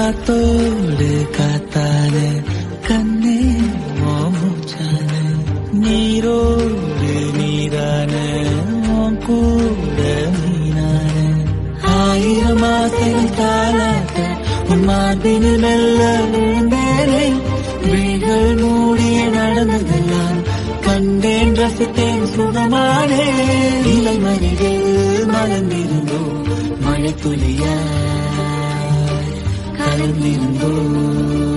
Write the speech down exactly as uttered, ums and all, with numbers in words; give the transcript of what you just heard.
காத்தோடு காத்தான கண்ணே மூச்சான நீரோடு நீரான கூட மீனான ஆயிரம் ஆசைகள் தாளாட்ட உன் மார்பினில் மெல்ல விழுந்தேனே விழிகள் மூடிய நடந்ததெல்லாம் கண்டேன் ரசித்தேன் சுகமானே இலை மனிதில் மலர்ந்திருந்தோ மழை துளியாய் கலந்திருந்தோ